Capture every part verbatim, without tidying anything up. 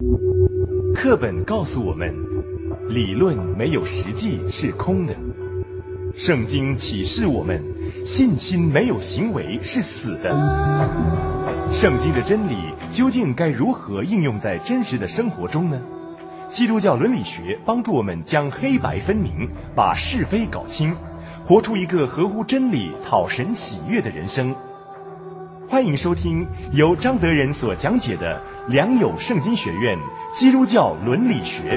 课本告诉我们，理论没有实际是空的。圣经启示我们，信心没有行为是死的。圣经的真理究竟该如何应用在真实的生活中呢？基督教伦理学帮助我们将黑白分明，把是非搞清，活出一个合乎真理、讨神喜悦的人生。欢迎收听由张德仁所讲解的良友圣经学院基督教伦理学。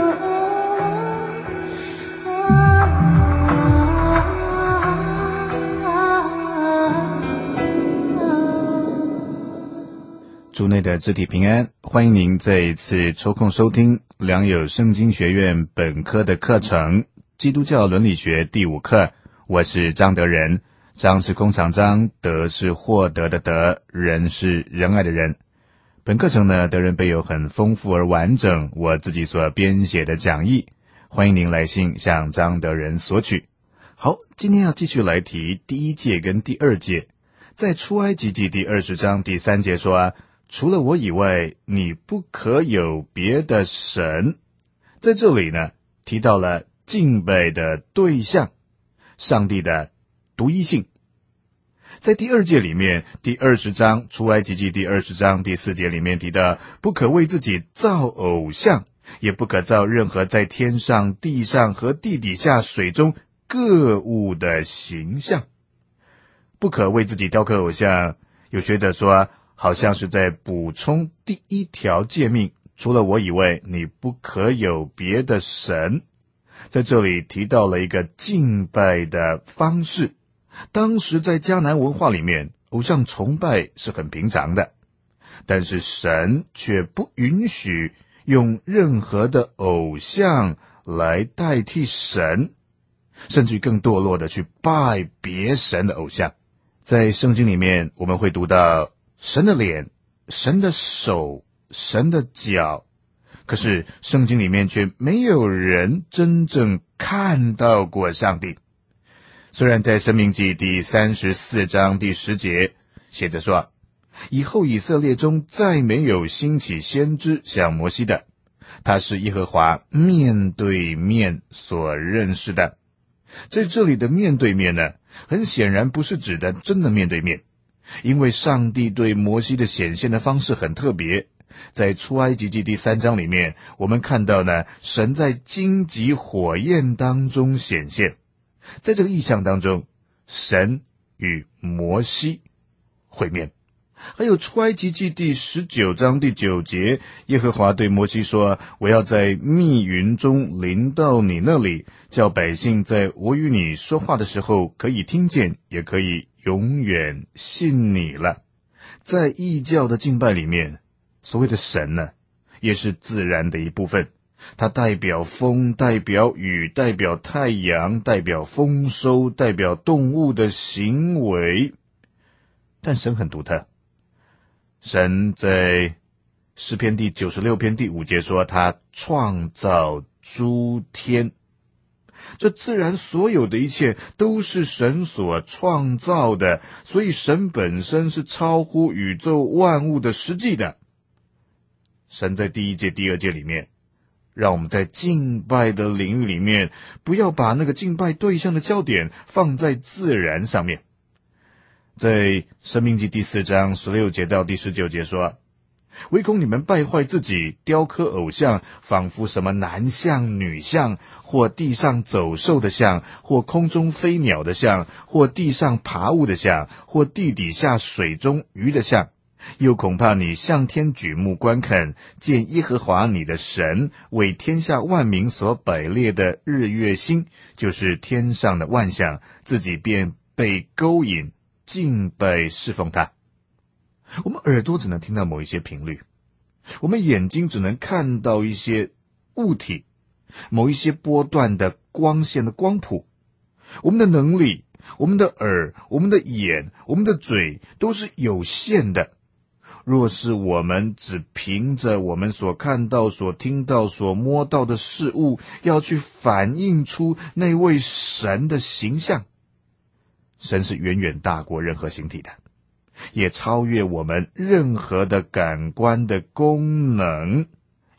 主内的肢体平安，欢迎您再一次抽空收听良友圣经学院本科的课程基督教伦理学第五课。我是张德仁，张是弓长张，德是获得的德，仁是仁爱的仁。本课程呢，德仁备有很丰富而完整我自己所编写的讲义，欢迎您来信向张德仁索取。好，今天要继续来提第一诫跟第二诫。在出埃及记第二十章第三节说啊，除了我以外，你不可有别的神。在这里呢，提到了敬拜的对象，上帝的独一性。在第二诫里面，第二十章出埃及记第二十章第四节里面提到，不可为自己造偶像，也不可造任何在天上、地上和地底下水中各物的形象。不可为自己雕刻偶像，有学者说好像是在补充第一条诫命，除了我以外，你不可有别的神。在这里提到了一个敬拜的方式。当时在迦南文化里面，偶像崇拜是很平常的，但是神却不允许用任何的偶像来代替神，甚至更堕落的去拜别神的偶像。在圣经里面，我们会读到神的脸、神的手、神的脚，可是圣经里面却没有人真正看到过上帝。虽然在申命记第三十四章第十节写着说，以后以色列中再没有兴起先知像摩西的，他是耶和华面对面所认识的。在这里的面对面呢，很显然不是指的真的面对面，因为上帝对摩西的显现的方式很特别。在出埃及记第三章里面，我们看到呢，神在荆棘火焰当中显现。在这个意象当中，神与摩西会面。还有出埃及记第十九章第九节，耶和华对摩西说，我要在密云中临到你那里，叫百姓在我与你说话的时候可以听见，也可以永远信你了。在异教的敬拜里面，所谓的神呢，也是自然的一部分，它代表风，代表雨，代表太阳，代表丰收，代表动物的行为。但神很独特，神在诗篇第九十六篇第五节说，他创造诸天。这自然所有的一切都是神所创造的，所以神本身是超乎宇宙万物的实际的。神在第一诫第二诫里面，让我们在敬拜的领域里面，不要把那个敬拜对象的焦点放在自然上面。在申命记第四章十六节到第十九节说，唯恐你们败坏自己，雕刻偶像，仿佛什么男像、女像，或地上走兽的像，或空中飞鸟的像，或地上爬物的像，或地底下水中鱼的像。又恐怕你向天举目观看，见耶和华你的神为天下万民所摆列的日月星，就是天上的万象，自己便被勾引，敬拜侍奉他。我们耳朵只能听到某一些频率，我们眼睛只能看到一些物体，某一些波段的光线的光谱。我们的能力，我们的耳，我们的眼，我们的嘴都是有限的。若是我们只凭着我们所看到、所听到、所摸到的事物，要去反映出那位神的形象，神是远远大过任何形体的，也超越我们任何的感官的功能。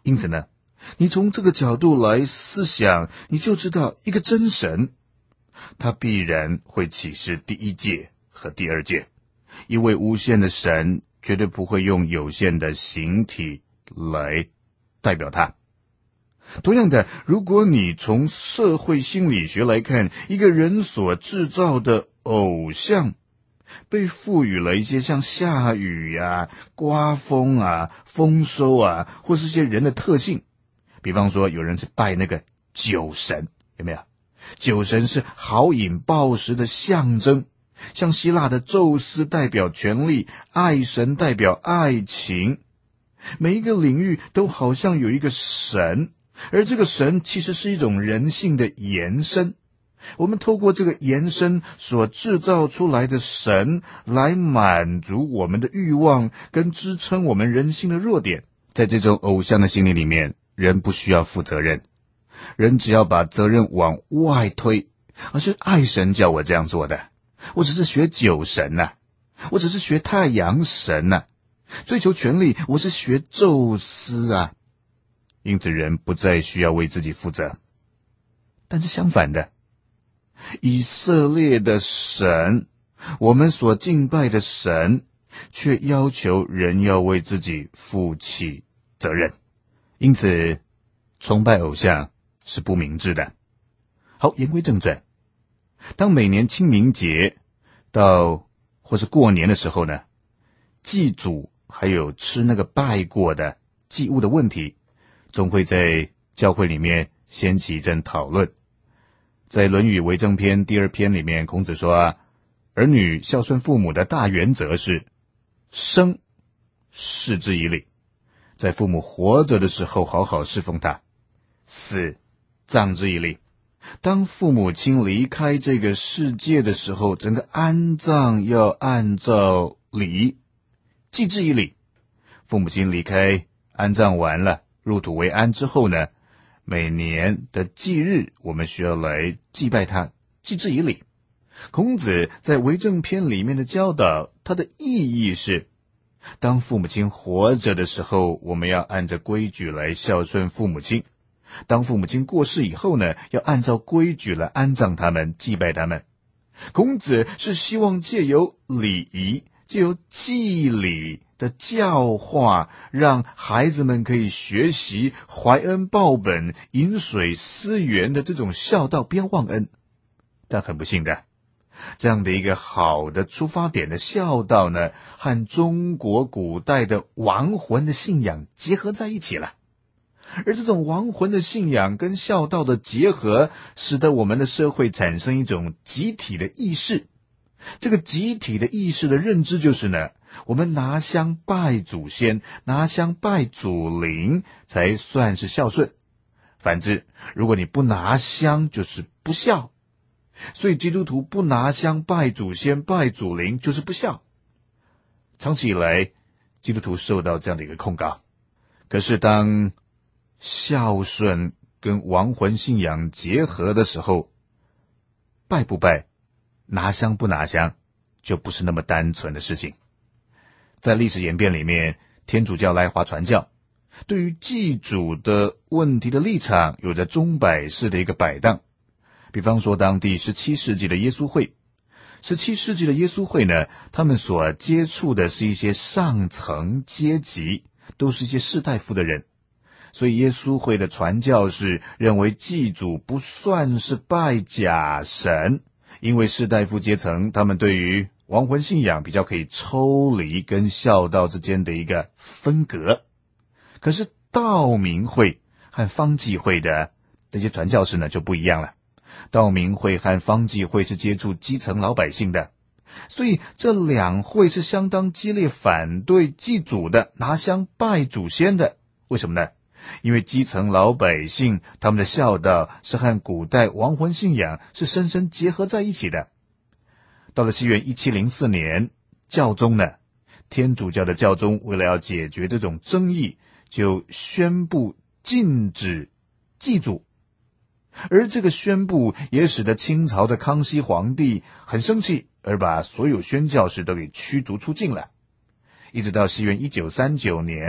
因此呢，你从这个角度来思想，你就知道一个真神，他必然会启示第一界和第二界。一位无限的神绝对不会用有限的形体来代表他。同样的，如果你从社会心理学来看，一个人所制造的偶像被赋予了一些像下雨啊、刮风啊、丰收啊，或是一些人的特性。比方说有人是拜那个酒神，有没有？酒神是豪饮暴食的象征，像希腊的宙斯代表权力，爱神代表爱情。每一个领域都好像有一个神，而这个神其实是一种人性的延伸。我们透过这个延伸所制造出来的神，来满足我们的欲望，跟支撑我们人性的弱点。在这种偶像的心理里面，人不需要负责任，人只要把责任往外推，而是爱神叫我这样做的。我只是学酒神呐、啊，我只是学太阳神呐、啊，追求权力，我是学宙斯啊。因此人不再需要为自己负责。但是相反的，以色列的神，我们所敬拜的神，却要求人要为自己负起责任。因此崇拜偶像是不明智的。好，言归正传，当每年清明节到或是过年的时候呢，祭祖还有吃那个拜过的祭物的问题，总会在教会里面掀起一阵讨论。在《论语为政篇》第二篇里面，孔子说啊，儿女孝顺父母的大原则是生视之以礼，在父母活着的时候好好侍奉他；死葬之以礼，当父母亲离开这个世界的时候，整个安葬要按照礼；祭之以礼，父母亲离开安葬完了入土为安之后呢，每年的祭日我们需要来祭拜他，祭之以礼。孔子在为政篇里面的教导，它的意义是，当父母亲活着的时候，我们要按着规矩来孝顺父母亲；当父母亲过世以后呢，要按照规矩来安葬他们，祭拜他们。孔子是希望借由礼仪，借由祭礼的教化，让孩子们可以学习怀恩报本、饮水思源的这种孝道，不要忘恩。但很不幸的，这样的一个好的出发点的孝道呢，和中国古代的亡魂的信仰结合在一起了。而这种亡魂的信仰跟孝道的结合，使得我们的社会产生一种集体的意识。这个集体的意识的认知就是呢，我们拿香拜祖先，拿香拜祖灵才算是孝顺。反之，如果你不拿香就是不孝。所以基督徒不拿香拜祖先拜祖灵就是不孝。长期以来基督徒受到这样的一个控告。可是当孝顺跟亡魂信仰结合的时候，拜不拜，拿香不拿香，就不是那么单纯的事情。在历史演变里面，天主教来华传教对于祭祖的问题的立场有着钟摆式的一个摆荡。比方说当第十七世纪的耶稣会，十七世纪的耶稣会呢，他们所接触的是一些上层阶级，都是一些士大夫的人。所以耶稣会的传教士认为祭祖不算是拜假神，因为士大夫阶层他们对于亡魂信仰比较可以抽离跟孝道之间的一个分隔。可是道明会和方济会的这些传教士呢就不一样了，道明会和方济会是接触基层老百姓的，所以这两会是相当激烈反对祭祖的，拿香拜祖先的。为什么呢？因为基层老百姓他们的孝道是和古代亡魂信仰是深深结合在一起的。到了西元一七零四年，教宗呢，天主教的教宗为了要解决这种争议，就宣布禁止祭祖。而这个宣布也使得清朝的康熙皇帝很生气，而把所有宣教士都给驱逐出境了。一直到西元一九三九年，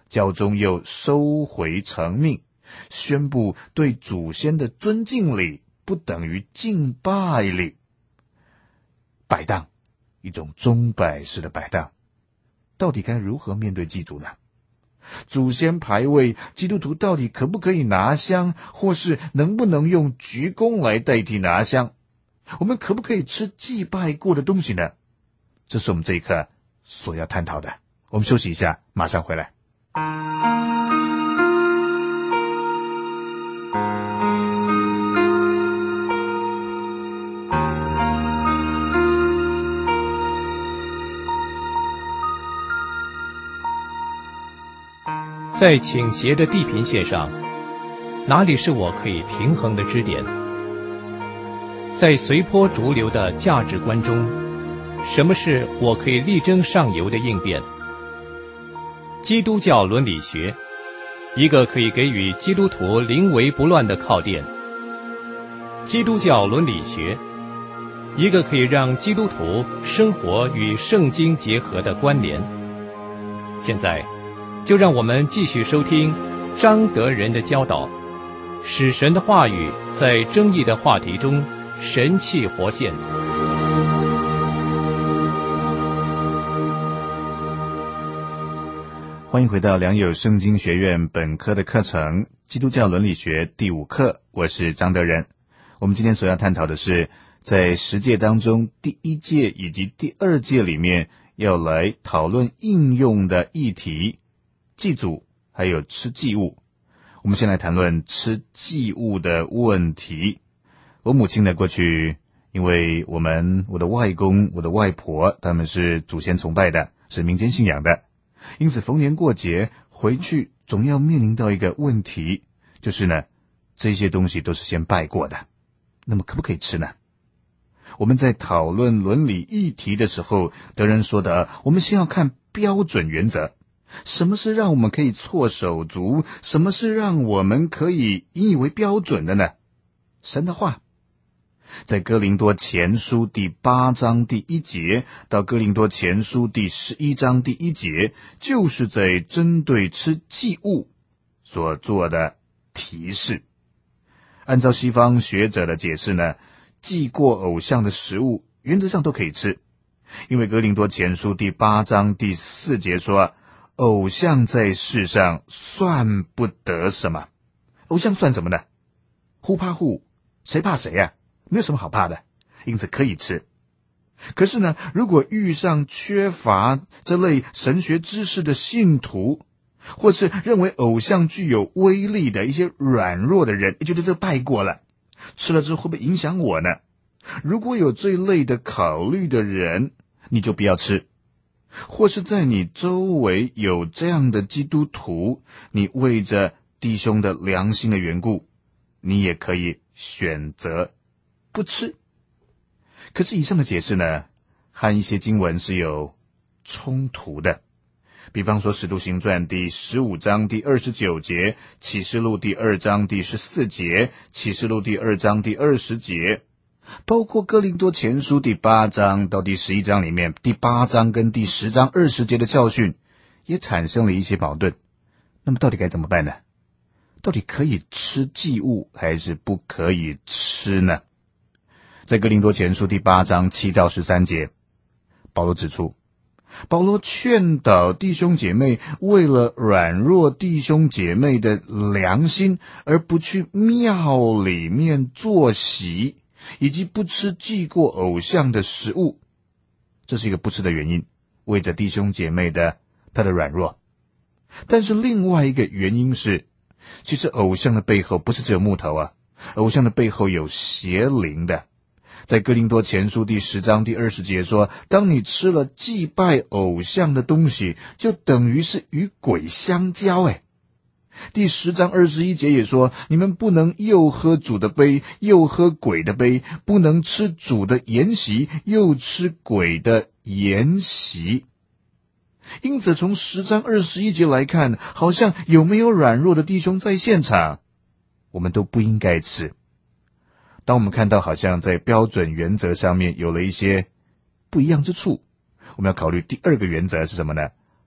教宗又收回成命，宣布对祖先的尊敬礼不等于敬拜礼。摆荡，一种钟摆式的摆荡，到底该如何面对祭祖呢？祖先牌位，基督徒到底可不可以拿香，或是能不能用鞠躬来代替拿香？我们可不可以吃祭拜过的东西呢？这是我们这一课所要探讨的。我们休息一下，马上回来。 在倾斜的地平线上，哪里是我可以平衡的支点？在随波逐流的价值观中，什么是我可以力争上游的应变？基督教伦理学，一个可以给予基督徒临危不乱的靠垫。基督教伦理学，一个可以让基督徒生活与圣经结合的关联。现在就让我们继续收听张德仁的教导，使神的话语在争议的话题中神气活现。 欢迎回到良友圣经学院本科的课程，基督教伦理学第五课，我是张德仁。我们今天所要探讨的是，在十诫当中第一诫以及第二诫里面要来讨论应用的议题，祭祖还有吃祭物。我们先来谈论吃祭物的问题。我母亲呢，过去因为我们我的外公我的外婆他们是祖先崇拜的，是民间信仰的，因此逢年过节回去总要面临到一个问题，就是呢这些东西都是先拜过的，那么可不可以吃呢？我们在讨论伦理议题的时候，德仁说的，我们先要看标准原则。什么是让我们可以措手足？什么是让我们可以引以为标准的呢？神的话，在哥林多前书第八章第一节到哥林多前书第十一章第一节，就是在针对吃祭物所做的提示。按照西方学者的解释呢，祭过偶像的食物原则上都可以吃，因为哥林多前书第八章第四节说，偶像在世上算不得什么。偶像算什么呢？互怕互，谁怕谁啊？没有什么好怕的，因此可以吃。可是呢，如果遇上缺乏这类神学知识的信徒，或是认为偶像具有威力的一些软弱的人，也觉得这拜过了，吃了之后会不会影响我呢？如果有这类的考虑的人，你就不要吃。或是在你周围有这样的基督徒，你为着弟兄的良心的缘故，你也可以选择不吃。可是以上的解释呢，和一些经文是有冲突的。比方说使徒行传第十五章第二十九节，启示录第二章第十四节，启示录第二章第二十节，包括哥林多前书第八章到第十一章里面，第八章跟第十章二十节的教训也产生了一些矛盾。那么到底该怎么办呢？到底可以吃祭物还是不可以吃呢？在哥林多前书第八章七到十三节，保罗指出，保罗劝导弟兄姐妹为了软弱弟兄姐妹的良心而不去庙里面坐席，以及不吃祭过偶像的食物，这是一个不吃的原因，为着弟兄姐妹的他的软弱。但是另外一个原因是，其实偶像的背后不是只有木头啊，偶像的背后有邪灵的。在哥林多前书第十章第二十节说，当你吃了祭拜偶像的东西，就等于是与鬼相交。诶第十章二十一节也说，你们不能又喝主的杯，又喝鬼的杯，不能吃主的筵席，又吃鬼的筵席。因此从十章二十一节来看，好像有没有软弱的弟兄在现场，我们都不应该吃。当我们看到好像在标准原则上面有了一些不一样之处，我们要考虑第二个原则是什么呢？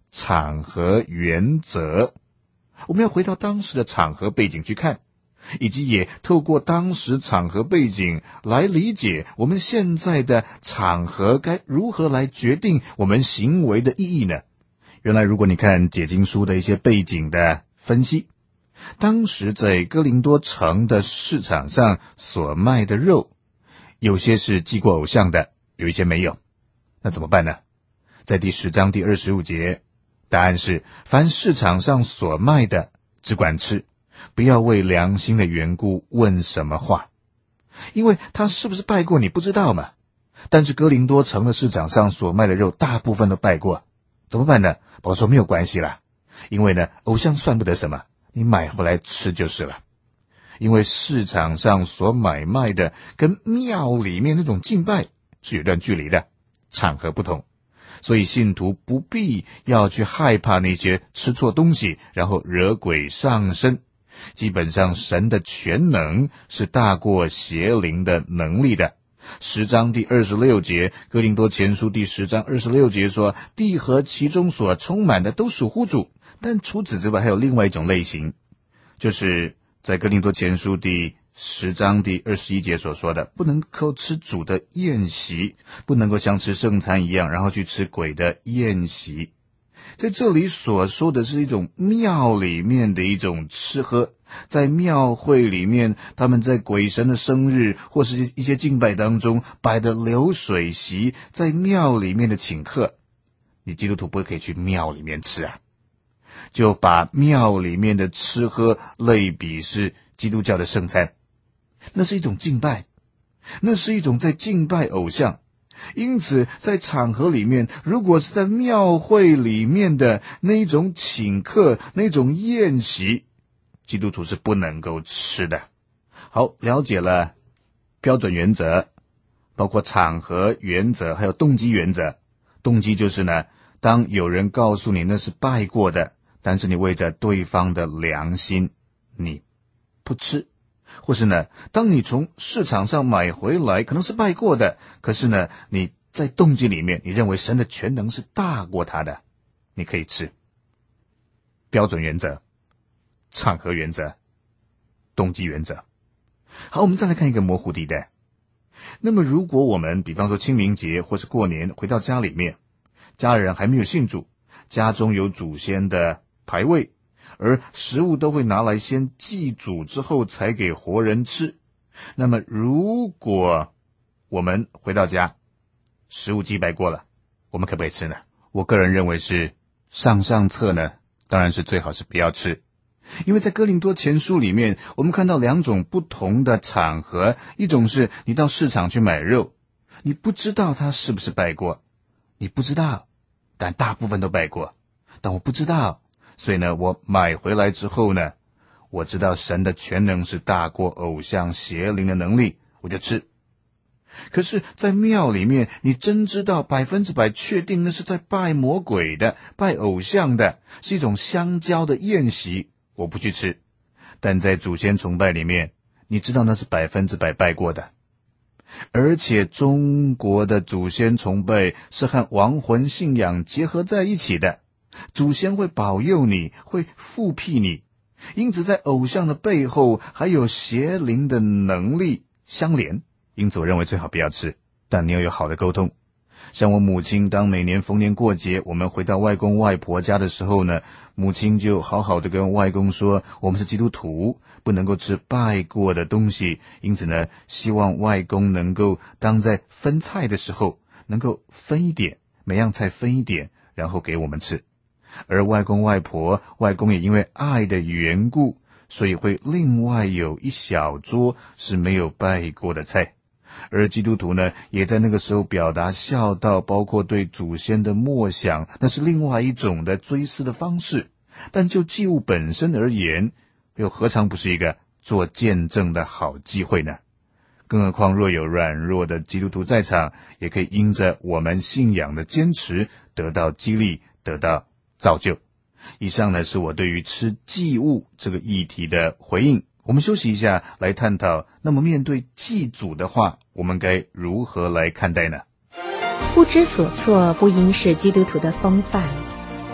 场合原则。我们要回到当时的场合背景去看，以及也透过当时场合背景来理解我们现在的场合该如何来决定我们行为的意义呢？原来如果你看解经书的一些背景的分析，当时在哥林多城的市场上所卖的肉，有些是祭过偶像的，有一些没有。那怎么办呢？在第十章第二十五节，答案是凡市场上所卖的，只管吃，不要为良心的缘故问什么话，因为他是不是拜过你不知道嘛。但是哥林多城的市场上所卖的肉大部分都拜过，怎么办呢？保罗说没有关系啦，因为呢偶像算不得什么，你买回来吃就是了。因为市场上所买卖的跟庙里面那种敬拜是有段距离的，场合不同，所以信徒不必要去害怕那些吃错东西然后惹鬼上身。基本上神的全能是大过邪灵的能力的。十章第二十六节，哥林多前书第十章二十六节说，地和其中所充满的都属乎主，但除此之外还有另外一种类型，就是在哥林多前书第十章第二十一节所说的，不能够吃主的宴席，不能够像吃圣餐一样然后去吃鬼的宴席。在这里所说的是一种庙里面的一种吃喝，在庙会里面他们在鬼神的生日或是一些敬拜当中摆的流水席，在庙里面的请客，你基督徒不可以去庙里面吃啊，就把庙里面的吃喝类比是基督教的圣餐，那是一种敬拜，那是一种在敬拜偶像。因此在场合里面，如果是在庙会里面的那种请客，那种宴席，基督徒是不能够吃的。好，了解了标准原则，包括场合原则还有动机原则。动机就是呢，当有人告诉你那是拜过的，但是你为着对方的良心你不吃，或是呢，当你从市场上买回来可能是拜过的，可是呢你在动机里面你认为神的全能是大过他的，你可以吃。标准原则、场合原则、动机原则。好，我们再来看一个模糊地带。那么如果我们比方说清明节或是过年回到家里面，家人还没有信主，家中有祖先的牌位，而食物都会拿来先祭祖之后才给活人吃。那么如果我们回到家，食物祭拜过了，我们可不可以吃呢？我个人认为是上上策呢，当然是最好是不要吃。因为在哥林多前书里面，我们看到两种不同的场合，一种是你到市场去买肉，你不知道他是不是拜过，你不知道，但大部分都拜过，但我不知道，所以呢我买回来之后呢，我知道神的全能是大过偶像邪灵的能力，我就吃。可是在庙里面，你真知道百分之百确定那是在拜魔鬼的，拜偶像的，是一种相交的宴席，我不去吃。但在祖先崇拜里面，你知道那是百分之百拜过的，而且中国的祖先崇拜是和亡魂信仰结合在一起的，祖先会保佑你，会复辟你，因此在偶像的背后还有邪灵的能力相连，因此我认为最好不要吃，但你要有好的沟通。像我母亲当每年逢年过节我们回到外公外婆家的时候呢，母亲就好好的跟外公说，我们是基督徒，不能够吃拜过的东西，因此呢希望外公能够当在分菜的时候能够分一点，每样菜分一点，然后给我们吃。而外公外婆，外公也因为爱的缘故，所以会另外有一小桌是没有拜过的菜。而基督徒呢，也在那个时候表达孝道，包括对祖先的默想，那是另外一种的追思的方式。但就祭物本身而言，又何尝不是一个做见证的好机会呢？更何况若有软弱的基督徒在场，也可以因着我们信仰的坚持得到激励，得到造就。以上呢是我对于吃祭物这个议题的回应。我们休息一下来探讨，那么面对祭祖的话，我们该如何来看待呢？ 不知所措不应是基督徒的风范，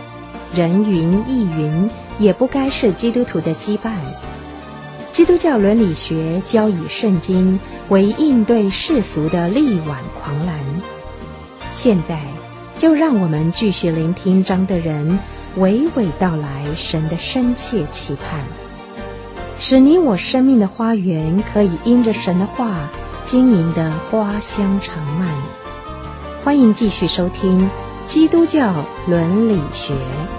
人云亦云，也不该是基督徒的羁绊。基督教伦理学教以圣经为应对世俗的力挽狂澜。现在就让我们继续聆听张德仁娓娓道来神的深切期盼，使你我生命的花园可以因着神的话经营的花香长漫。欢迎继续收听基督教伦理学。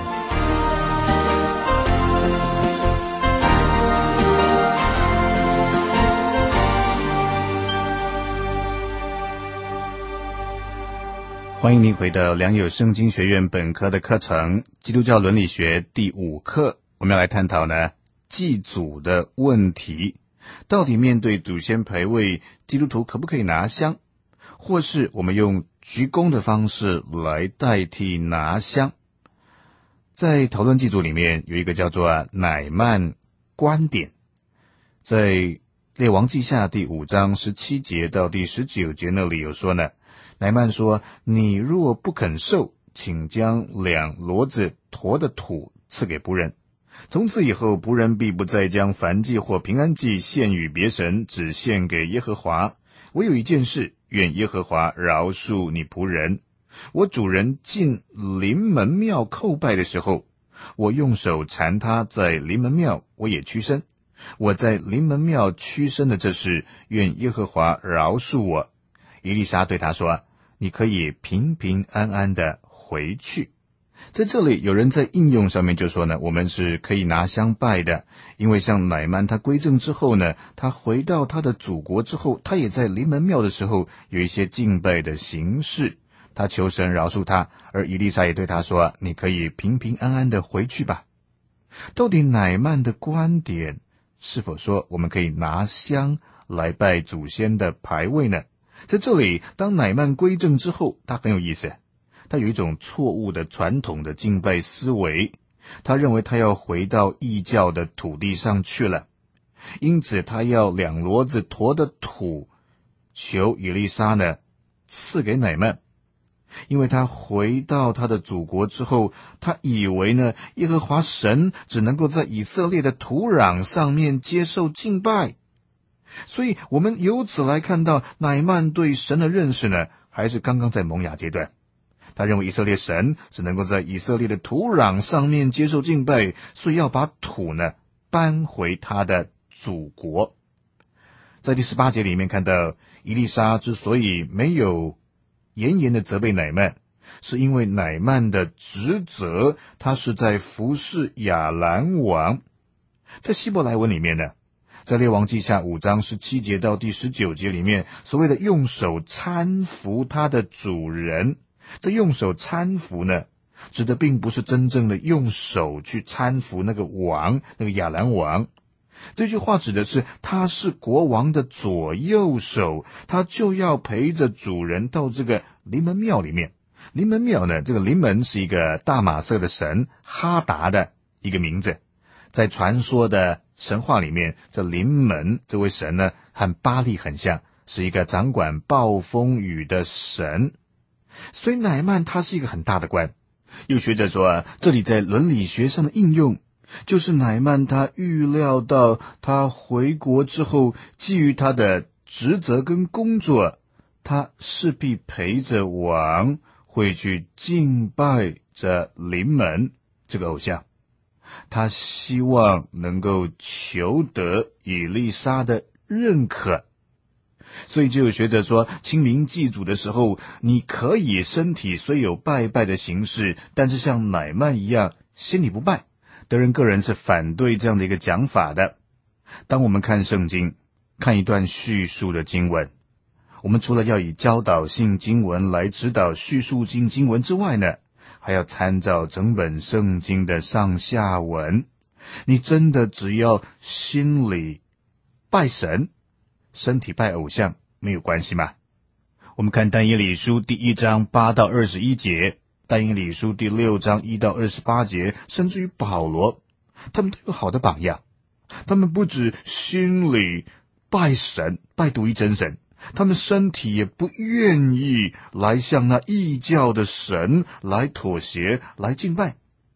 欢迎您回到良友圣经学院本科的课程基督教伦理学第五课，我们要来探讨呢祭祖的问题。到底面对祖先牌位，基督徒可不可以拿香，或是我们用鞠躬的方式来代替拿香？在讨论祭祖里面有一个叫做乃曼观点，在列王记下第五章十七节到第十九节那里有说呢，乃曼说，你若不肯受，请将两骡子驮的土赐给仆人，从此以后仆人必不再将燔祭或平安祭献与别神，只献给耶和华。唯有一件事，愿耶和华饶恕你仆人。我主人进临门庙叩拜的时候，我用手缠他在临门庙，我也屈身。我在临门庙屈身的这事，愿耶和华饶恕我。以利沙对他说，你可以平平安安的回去。在这里有人在应用上面就说呢，我们是可以拿香拜的，因为像乃曼他归正之后呢，他回到他的祖国之后，他也在临门庙的时候有一些敬拜的形式，他求神饶恕他，而以利沙也对他说，你可以平平安安的回去吧。到底乃曼的观点是否说我们可以拿香来拜祖先的牌位呢？在这里当乃曼归正之后，他很有意思，他有一种错误的传统的敬拜思维，他认为他要回到异教的土地上去了，因此他要两骡子驮的土求以利沙呢赐给乃曼。因为他回到他的祖国之后，他以为呢耶和华神只能够在以色列的土壤上面接受敬拜，所以我们由此来看到乃曼对神的认识呢还是刚刚在萌芽阶段。他认为以色列神只能够在以色列的土壤上面接受敬拜，所以要把土呢搬回他的祖国。在第十八节里面看到，以利沙之所以没有严严的责备乃曼，是因为乃曼的职责，他是在服侍亚兰王。在希伯来文里面呢，在列王记下五章十七节到第十九节里面，所谓的用手搀扶他的主人，这用手搀扶呢，指的并不是真正的用手去搀扶那个王，那个亚兰王。这句话指的是他是国王的左右手，他就要陪着主人到这个临门庙里面。临门庙呢，这个临门是一个大马色的神哈达的一个名字，在传说的神话里面，这临门这位神呢和巴力很像，是一个掌管暴风雨的神。所以乃曼他是一个很大的官。有学者说啊，这里在伦理学上的应用就是乃曼他预料到他回国之后，基于他的职责跟工作，他势必陪着王会去敬拜着临门这个偶像，他希望能够求得以利沙的认可。所以就有学者说，清明祭祖的时候，你可以身体虽有拜拜的形式，但是像乃曼一样心里不拜。德仁个人是反对这样的一个讲法的。当我们看圣经，看一段叙述的经文，我们除了要以教导性经文来指导叙述性经文之外呢，还要参照整本圣经的上下文。你真的只要心里拜神，身体拜偶像没有关系吗？我们看但以理书第一章八到二十一节，但以理书第六章一到二十八节，甚至于保罗，他们都有好的榜样。他们不止心里拜神，拜独一真神，他们身体也不愿意来向那异教的神来妥协，来敬拜。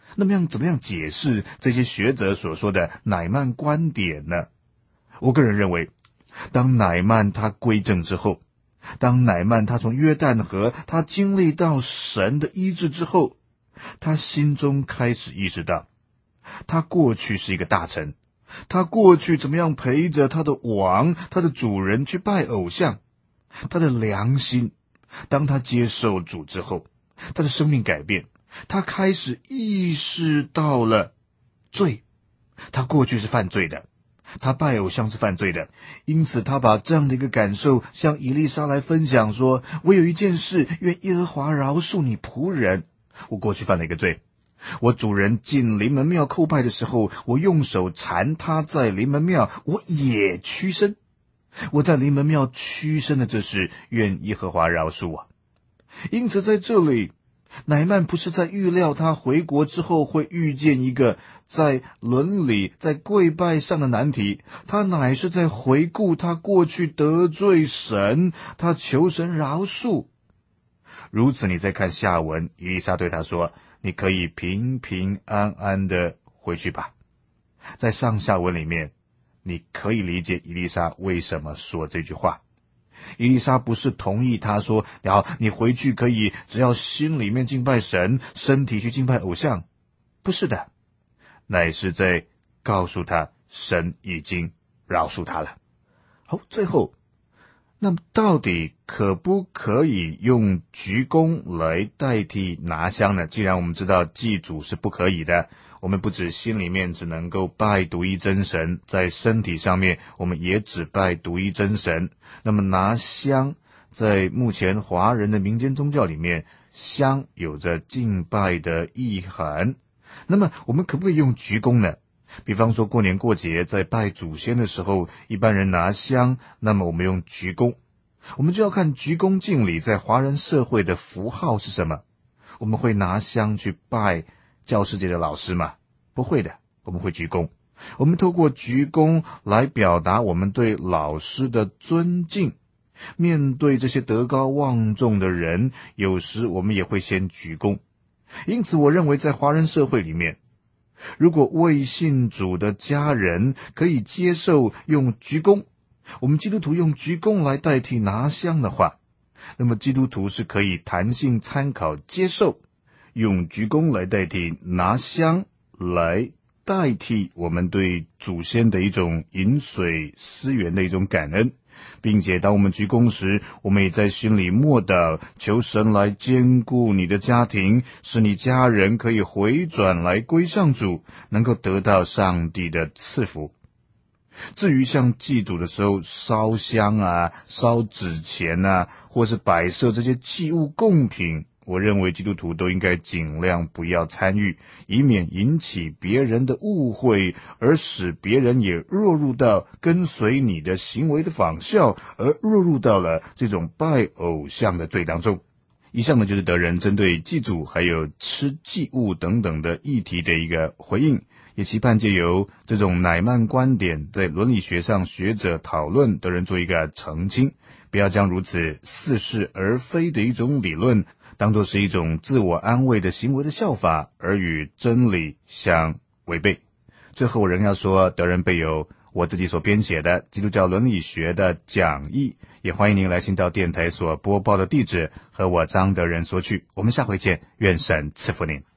那么样怎么样解释这些学者所说的乃曼观点呢？我个人认为，当乃曼他归正之后，当乃曼他从约旦河他经历到神的医治之后，他心中开始意识到，他过去是一个大臣，他过去怎么样陪着他的王他的主人去拜偶像，他的良心当他接受主之后，他的生命改变，他开始意识到了罪，他过去是犯罪的，他拜偶像是犯罪的，因此他把这样的一个感受向以利沙来分享说，我有一件事，愿耶和华饶恕你仆人，我过去犯了一个罪，我主人进临门庙叩拜的时候，我用手缠他在临门庙，我也屈身，我在临门庙屈身的这事，愿耶和华饶恕我。因此在这里，乃曼不是在预料他回国之后会遇见一个在伦理在跪拜上的难题，他乃是在回顾他过去得罪神，他求神饶恕。如此你再看下文，以利沙对他说，你可以平平安安的回去吧。在上下文里面，你可以理解以利沙为什么说这句话。以利沙不是同意他说，然后你回去可以只要心里面敬拜神，身体去敬拜偶像，不是的，乃是在告诉他神已经饶恕他了。好，最后，那么到底可不可以用鞠躬来代替拿香呢？既然我们知道祭祖是不可以的，我们不止心里面只能够拜独一真神，在身体上面我们也只拜独一真神。那么拿香，在目前华人的民间宗教里面，香有着敬拜的意涵。那么我们可不可以用鞠躬呢？比方说过年过节在拜祖先的时候，一般人拿香，那么我们用鞠躬，我们就要看鞠躬敬礼在华人社会的符号是什么。我们会拿香去拜教师节的老师吗？不会的，我们会鞠躬。我们透过鞠躬来表达我们对老师的尊敬。面对这些德高望重的人，有时我们也会先鞠躬。因此我认为在华人社会里面，如果未信主的家人可以接受用鞠躬，我们基督徒用鞠躬来代替拿香的话，那么基督徒是可以弹性参考接受用鞠躬来代替拿香，来代替我们对祖先的一种饮水思源的一种感恩，并且当我们鞠躬时，我们也在心里默祷，求神来兼顾你的家庭，使你家人可以回转来归上主，能够得到上帝的赐福。至于像祭祖的时候烧香啊、烧纸钱啊，或是摆设这些祭物贡品，我认为基督徒都应该尽量不要参与，以免引起别人的误会，而使别人也落入到跟随你的行为的仿效，而落入到了这种拜偶像的罪当中。以上呢就是德仁针对祭祖还有吃祭物等等的议题的一个回应，也期盼借由这种乃曼观点在伦理学上学者讨论，德仁做一个澄清，不要将如此似是而非的一种理论当作是一种自我安慰的行为的效法，而与真理相违背。最后仍要说，德仁备有我自己所编写的基督教伦理学的讲义，也欢迎您来信到电台所播报的地址和我张德仁索取。我们下回见，愿神赐福您。